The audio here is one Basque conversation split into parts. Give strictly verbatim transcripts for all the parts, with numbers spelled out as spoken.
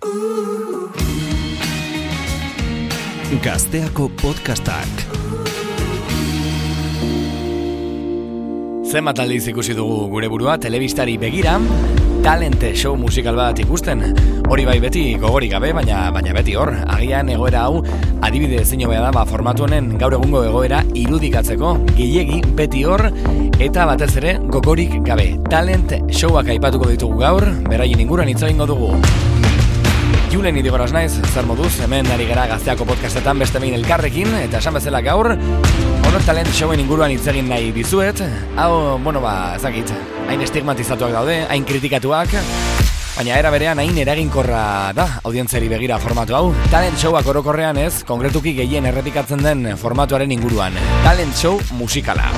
Gazteako podcastak. Zenbat aldiz ikusi dugu gure burua telebistari begira, talent show musikal bat ikusten. Hori bai beti gogorik gabe, baina baina beti hor. Agian egoera hau adibide ezin hobea da, ba formatu honen gaur egungo egoera irudikatzeko. Gehiegi beti hor eta batez ere gogorik gabe. Talent showak aipatuko ditugu gaur, beraien inguruan hitz egingo dugu. Julen Irigoras naiz, zer moduz, hemen ari gara Gazteako podcastetan beste behin elkarrekin, eta esan bezala gaur, honor talent showen inguruan hitz egin nahi dizuet. Hau, bueno ba, ezakit, hain estigmatizatuak daude, hain kritikatuak, baina era berean hain eraginkorra da audientzeri begira formatu hau. Talent showak orokorrean ez, konkretuki gehien errepikatzen den formatuaren inguruan. Talent show musikala.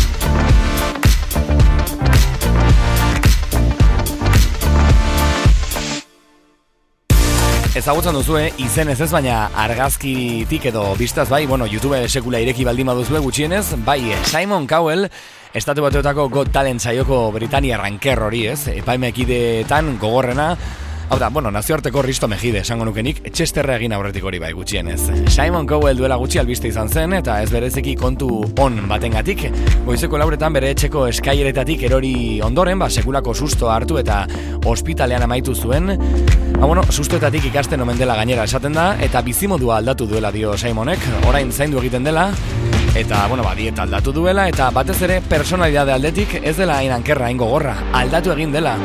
Ezagutzen duzue, izenez ez, baina argazkitik edo bistaz bai, bueno, YouTube sekula ireki baldin baduzue gutxienez, bai, Simon Cowell, Estatu Batuetako Got Talent saioko Britania ranker hori ez, epaimekideetan gogorrena, hau da, bueno, nazioarteko Risto Mejide, esango nukenik, Chesterra egin aurretik hori bai gutxienez. Simon Cowell duela gutxi albiste izan zen, eta ez berezeki kontu on batengatik, goizeko lauretan bere etxeko eskaileretatik erori ondoren, ba, sekulako susto hartu eta ospitalean amaitu zuen. Ba, bueno, sustoetatik ikasten omen dela gainera esaten da, eta bizimodua aldatu duela dio Simonek, orain zaindu egiten dela, eta, bueno, ba, dieta aldatu duela, eta batez ere personalidade aldetik ez dela hain ankerra, hain gogorra, aldatu egin dela.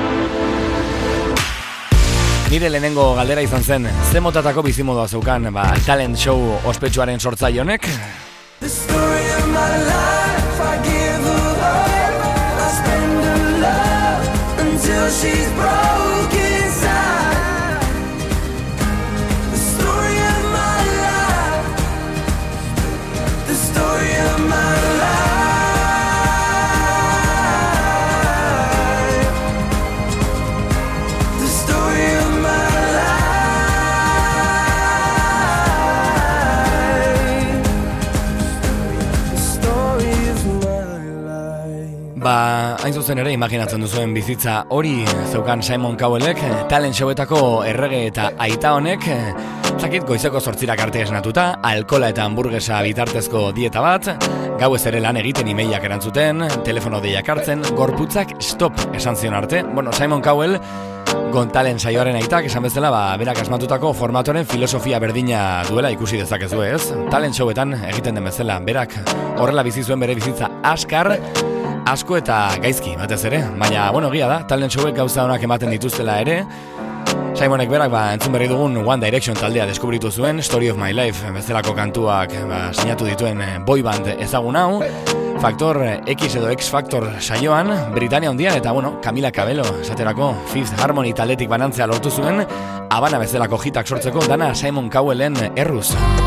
Nire lehenengo galdera izan zen, ze motatako bizimodua zeukan, ba, talent show ospetsuaren sortzaile honek? The story of my life, I give her love, I spend her love until she's broken inside. The story of my life, the story of my life. Ba, hain zuzen ere, imaginatzen duzuen bizitza hori zeukan Simon Cowellek, talent showetako errege eta aita honek, zakit goizeko zortzirak arte esnatuta, alkola eta hamburguesa bitartezko dieta bat, gauez ere lan egiten emailak erantzuten, telefono deiak hartzen, gorputzak stop esan zion arte. Bueno, Simon Cowell, Got Talent saioaren aitak, esan bezala, ba, berak asmatutako formatoren filosofia berdina duela ikusi dezakezu ez. Talent showetan egiten den bezala, berak horrela bizi zuen bere bizitza askar, asko eta gaizki, batez ere. Baina, bueno, egia da, talent showek gauza honak ematen dituztela ere. Simonek berak, ba, entzun berri dugun One Direction taldea deskubritu zuen, Story of My Life, bezalako kantuak ba, sinatu dituen boy band ezagun hau, Faktor X edo X Factor saioan, Britania hondian, eta, bueno, Camila Cabello, esaterako Fifth Harmony taldetik banantzea lortu zuen, Habana bezalako hitak sortzeko, dana Simon Cowellen erruz.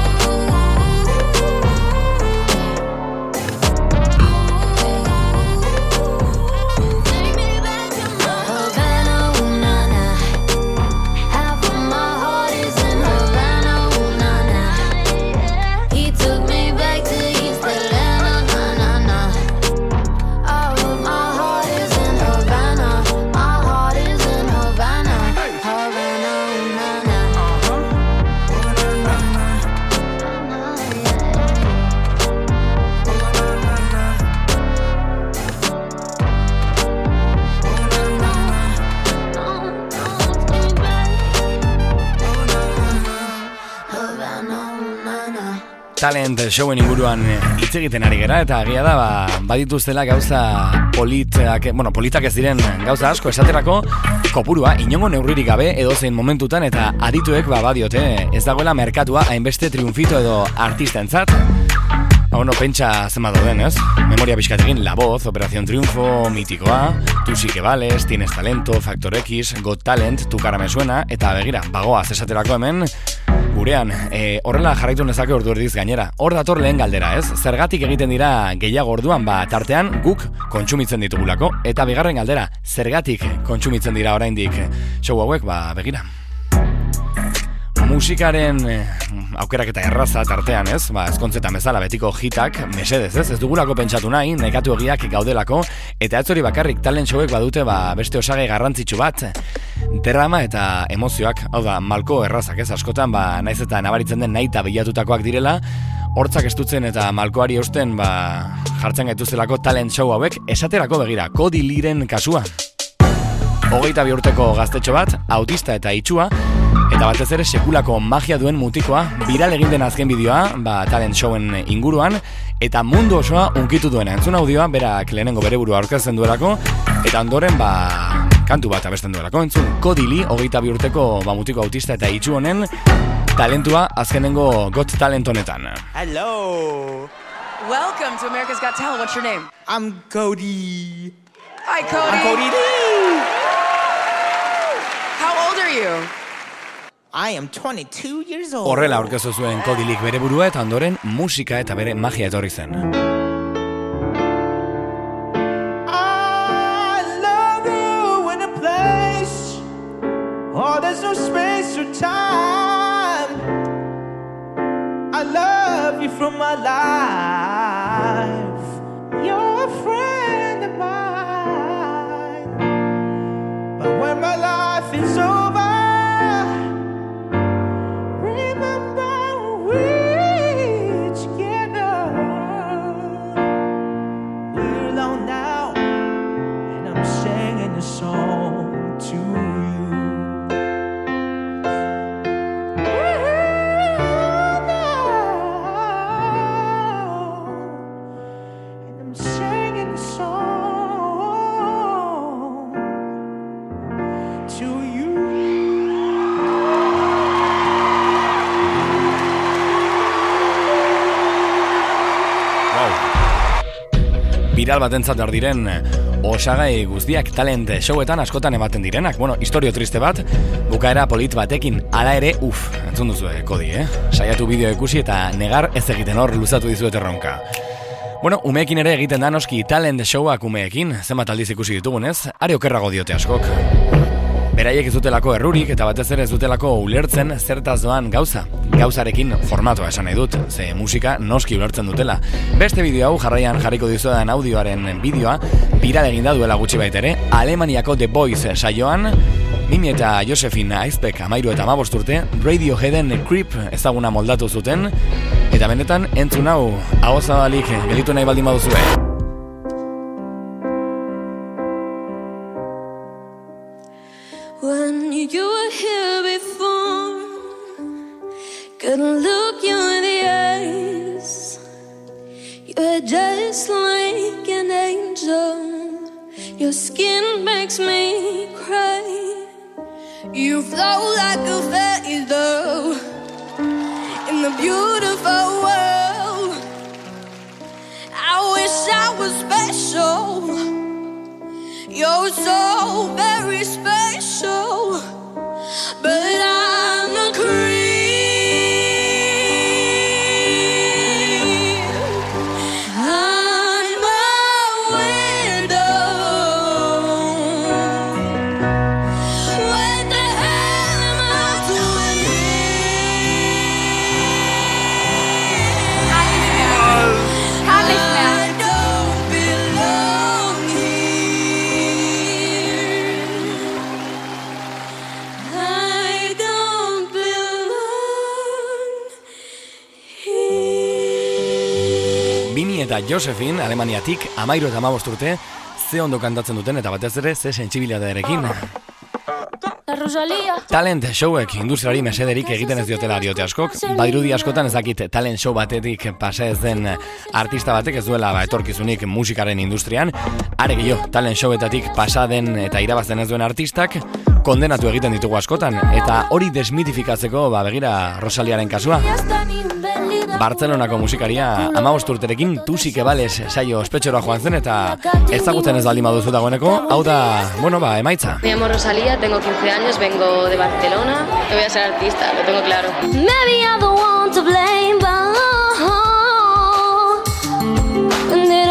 Talent showen inguruan hitz egiten ari gera, eta agia da, ba, badituztela gauza politak, bueno, politak ez diren gauza asko esaterako, kopurua, inongo neurririk gabe edozein momentutan, eta adituek, ba, badiote, ez dagoela merkatua hainbeste triunfito edo artistentzat. Ba, bueno, pentsa zenba dauden, ez? Memoria pixkatekin, La Voz, Operación Triunfo, Mitikoa, Tu sí que vales, Tienes talento, Factor X, Got Talent, Tu cara me suena, eta begira, bagoaz esaterako hemen, gurean, e, horrela jarraitu nezake ordu erdiz gainera. Hor dator lehen galdera, ez? Zergatik egiten dira gehiago orduan, ba, tartean guk kontsumitzen ditugulako. Eta bigarren galdera, zergatik kontsumitzen dira oraindik show hauek, ba, begira. Musikaren eh, aukerak eta erraza tartean, ez? Ba, ezkontzetan bezala betiko hitak, mesedez, ez? Ez dugulako pentsatu nahi, nekatu egiak gaudelako, eta ez hori bakarrik talent showek badute, ba, beste osagai garrantzitsu bat. Drama eta emozioak, hau da, malko errazak ez askotan, ba, naiz eta nabaritzen den nahi eta bilatutakoak direla, hortzak estutzen eta malkoari eusten, ba, jartzen gaituzelako talent show hauek, esaterako begira, Cody Leeren kasua. Hogeita bi urteko gaztetxo bat, autista eta itxua, eta batez ere sekulako magia duen mutikoa, viral egin den azken bideoa, ba, talent showen inguruan, eta mundu osoa unkitu duena. Entzun audioa, berak lehenengo bere burua aurkezten duelako, eta ondoren, ba, kantu bat abesten duelako. Entzun, Cody Lee, hogeita bi urteko ba, mutiko autista eta itxu honen, talentua azkenengo Got Talent honetan. Hello. Welcome to America's Got Talent. What's your name? I'm Cody. Hi, Cody. I'm Cody Lee. How old are you? I am twenty-two years old. Horrela aurkeztu zuen Cody Leek bere burua eta ondoren musika eta bere magia etorri zen. I love you in a place. Oh, there's no space or time. I love you from my life. You're a friend of mine. But when my life is over, song to you. And I'm singing a song to you. Wow. Viral batentzat ardiren osagai guztiak talent showetan askotan ematen direnak. Bueno, historio triste bat, bukaera polit batekin, hala ere, uf, entzun duzu, Cody, eh? Saiatu bideo ikusi eta negar ez egiten hor luzatu dizuet erronka. Bueno, umeekin ere egiten da noski talent showak umeekin, zenbat aldiz ikusi ditugunez, are okerrago diote askok. Beraiek ez dutelako errurik eta batez ere ez dutelako ulertzen zertaz doan gauza. Gauzarekin formatoa esan nahi dut, ze musika noski ulertzen dutela. Beste bideo hau jarraian jarriko dizuedan audioaren bideoa, viral egin da duela gutxi baitere, Alemaniako The Voice saioan, Mimi eta Josephine Aizpek amairu eta amabost urte, Radioheaden Creep ezaguna moldatu zuten, eta benetan entzun hau, hau zabalik gelitu nahi baldin baduzue. When you were here before, couldn't look you in the eyes. You're just like an angel. Your skin makes me cry. You flow like a feather in the beautiful world. I wish I was special. You're so very special, but I'm a creep. I'm a window. What the hell am I doing here? Kann nicht mehr. I don't belong here. I don't belong here. Mimi eta Josephine, Alemaniatik, amairu eta amabost urte, ze ondo kantatzen duten eta batez ere ze sentsibilitatearekin. La Rosalía. Talent showek industriari mesederik egiten ez diotela diote askok, badirudi askotan ez dakit talent show batetik pasa ez den artista batek ez duela ba, etorkizunik musikaren industrian, are gehiago talent showetatik pasa den eta irabazten ez duen artistak kondenatu egiten ditugu askotan, eta hori desmitifikatzeko ba, begira Rosaliaren kasua. Bartzelonako musikaria amabost urterekin tusik ebales saio ospetxora joan zen eta ezagutzen ez baldin baduzu dagoeneko, hau da, bueno, ba, emaitza. Me llamo Rosalía, tengo quince años, vengo de Barcelona y voy a ser artista, lo tengo claro. Maybe I'm the one to blame, but and then,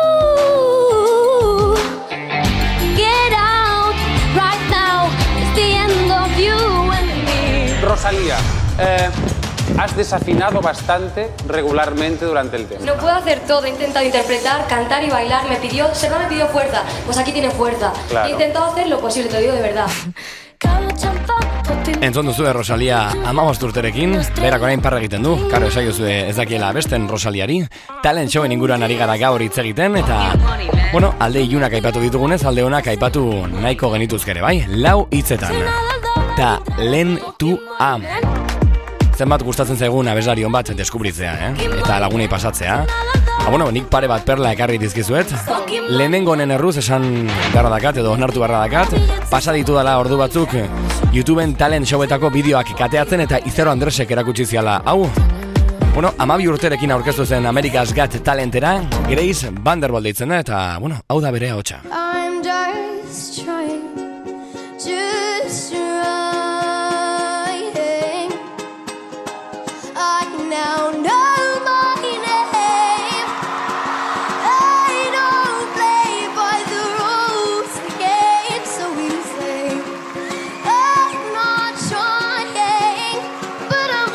ooh, get out right now. It's the end of you and me. Rosalía, eh, has desafinado bastante regularmente durante el tema. No puedo hacer todo, he intentado interpretar, cantar y bailar, me pidió, Serva me pidió fuerza, pues aquí tiene fuerza. Claro. He intentado hacer lo posible, te lo digo de verdad. Cada Entzon duzu Rosalia hamabost urterekin, berak orain parra egiten du, karo esaiozu ez dakiela besten Rosaliari, talent showen inguruan ari gara gaur hitz egiten, eta, bueno, alde ilunak aipatu ditugunez, alde honak aipatu nahiko genituzkere, bai, lau hitzetan. Ta lehen tu am. Zenbat gustatzen zaigun abeslari hon bat deskubritzea, eh? Eta lagunei pasatzea. Ha, bueno, nik pare bat perla ekarri dizkizuet. Lehenengo honen erruz esan beharra dakat edo onartu beharra dakat. Pasa ditu dela ordu batzuk YouTubeen talent showetako bideoak kateatzen eta Izero Andresek erakutsi ziala hau. Bueno, amabi urterekin aurkeztu zen America's Got Talentera, Grace Vanderbilt deitzen da eta, bueno, hau da bere ahotsa. I'm just trying, just trying. I now know my name. I don't play by the rules of the game so easily. I'm not trying, but I'm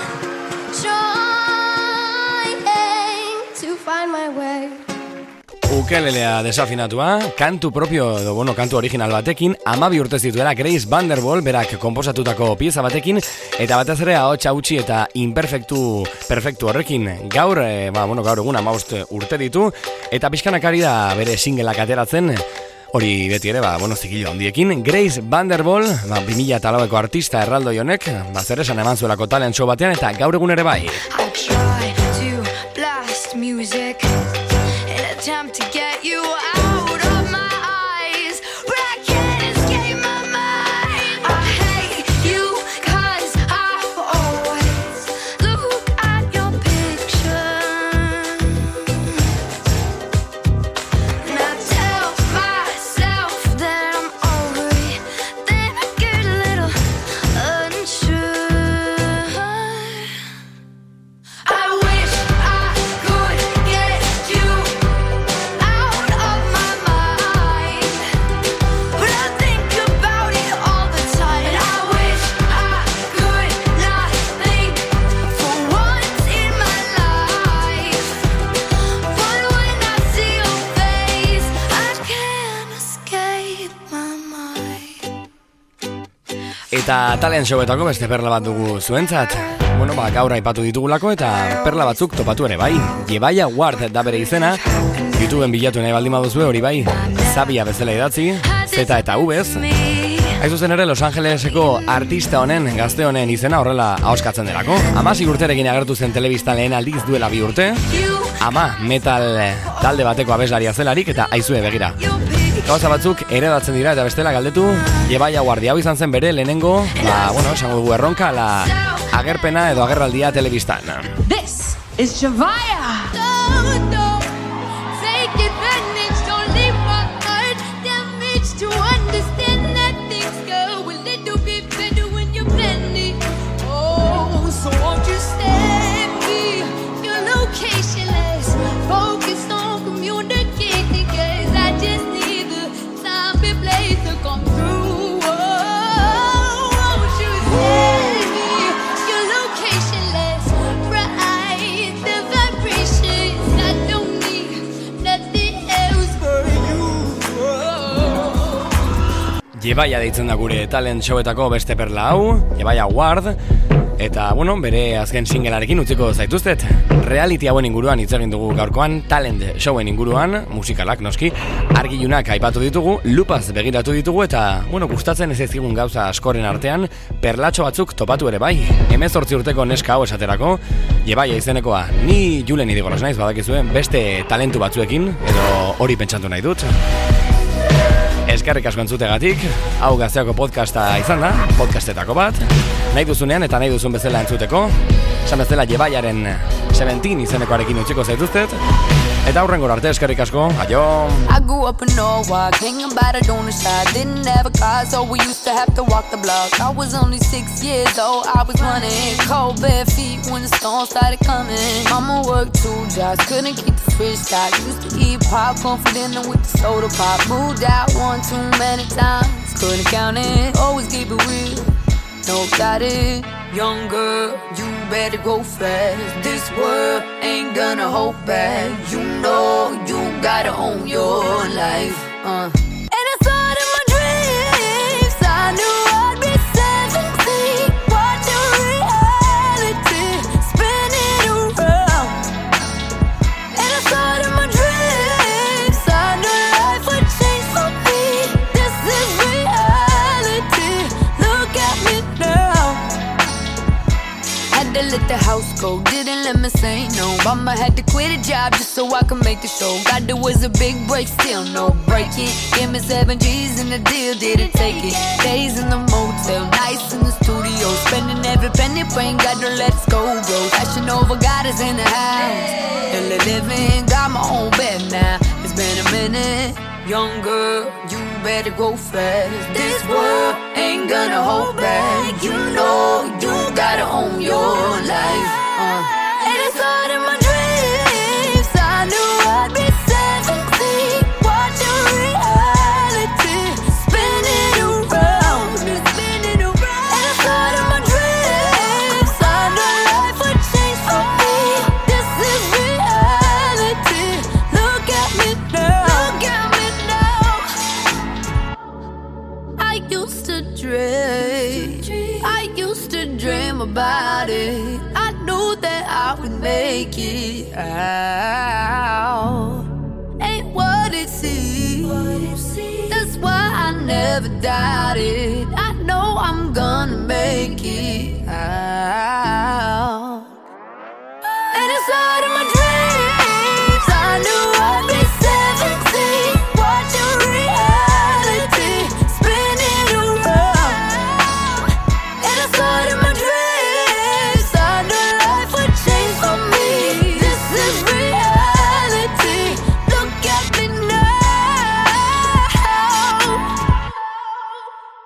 trying to find my way. Ukelelea desafinatua, kantu propio edo, bueno, kantu original batekin, amabi urte zituela Grace Vanderbilt berak konposatutako pieza batekin, eta batez ere ahots hautsi eta imperfektu perfektu horrekin gaur, e, ba, bueno, gaur egun hamabost urte ditu, eta pixkanak ari da bere singleak ateratzen, hori beti ere, ba, bueno, zikilo handiekin. Grace Vanderbilt, ba, bi mila laueko artista erraldoi honek, ba, zer esan eman zuelako talent show batean, eta gaur egun ere bai. I try to blast music in an attempt to get you out of my eyes, but I can't escape my mind. I hate you 'cause I always look at your picture, and I tell myself that I'm over it, then I get a little unsure. I wish I could get you out of my mind, but I think about it all the time. And I wish I could not think for once in my life, but when I see your face, I can't escape my mind. Eta talent showetako beste perla bat dugu zuentzat. Bueno, ba, gaur aipatu ditugulako eta perla batzuk topatu ere bai. Jebaia Ward da bere izena, YouTubeen bilatu nahi baldin baduzue hori bai, Zabia bezala idatzi, Z eta Vez. Hain zuzen ere Los Angeleseko artista honen, gazte honen izena horrela ahoskatzen delako. Hamasei urterekin agertu zen telebistan lehen aldiz duela bi urte. Ama metal talde bateko abeslaria zelarik eta aizue begira. Gauza batzuk eredatzen dira eta bestela galdetu Jebaia Guardia hau izan zen bere lehenengo, ba, bueno, esango dugu erronka, la agerpena edo agerraldia telebistan. This is Javaya. Don't, don't take advantage, don't leave my heart damaged to understand that things go a little bit better when you're blended. Oh, so won't you stay me? Your locationless, focused on communicating, 'cause I just need the time and place to come through. Oh, won't you stay me? Your locationless, bright, the vibrations. I don't need nothing else for you. Jebaia deitzen da gure talent showetako beste perla hau, Jebaia Ward. Eta, bueno, bere azken singlearekin utziko zaituztet. Reality hauen inguruan hitz egin dugu gaurkoan, talent showen inguruan, musikalak noski, argilunak aipatu ditugu, lupaz begiratu ditugu eta, bueno, gustatzen ez ezkigun gauza askoren artean, perlatxo batzuk topatu ere bai. Hemezortzi urteko neska hau esaterako, Jebaia izenekoa, ni Julen idigoraz naiz badakizuen, beste talentu batzuekin, edo hori pentsatu nahi dut. Eskerrik asko entzutegatik, hau Gazteako podcasta izan da, podcastetako bat, nahi duzunean eta nahi duzun bezala entzuteko, esan bezala Jebaiaren seventeen izenekoarekin utziko zaituztet, eta aurrengora arte eskerrik asko, aio! I grew up in Norwalk, hanging by the donor shop. Didn't have a car, so we used to have to walk the block. I was only six years old, I was running cold bare feet when the storm started coming. Mama worked two jobs, couldn't keep the fridge stocked. Used to eat popcorn for dinner with the soda pop. Moved out one too many times, couldn't count it. Always keep it real, no got it. Young girl, you better go fast. This world ain't gonna hold back. You know you gotta own your life. Uh. And I thought in my dreams I knew I'd be seventeen. to let the house go, didn't let me say no. Mama had to quit a job just so I could make the show. God, there was a big break, still no breaking. Give me seven G's and the deal didn't take it. Days in the motel, nights in the studio, spending every penny, praying God don't let us go, bro. Fashion over, God is in the house. And the living, got my own bed now. It's been a minute. Young girl, you better go fast. This world ain't gonna hold back. You know you gotta own your life. uh. And it's all in my dreams. I knew I'd be seventeen, watching reality spinning around and spinning around. And it's all in my dreams. I know life would change for me. This is reality. Look at me now. Look at me. I used to dream, I used to dream about it. I knew that I would make it out. Ain't what it seems, that's why I never doubted. I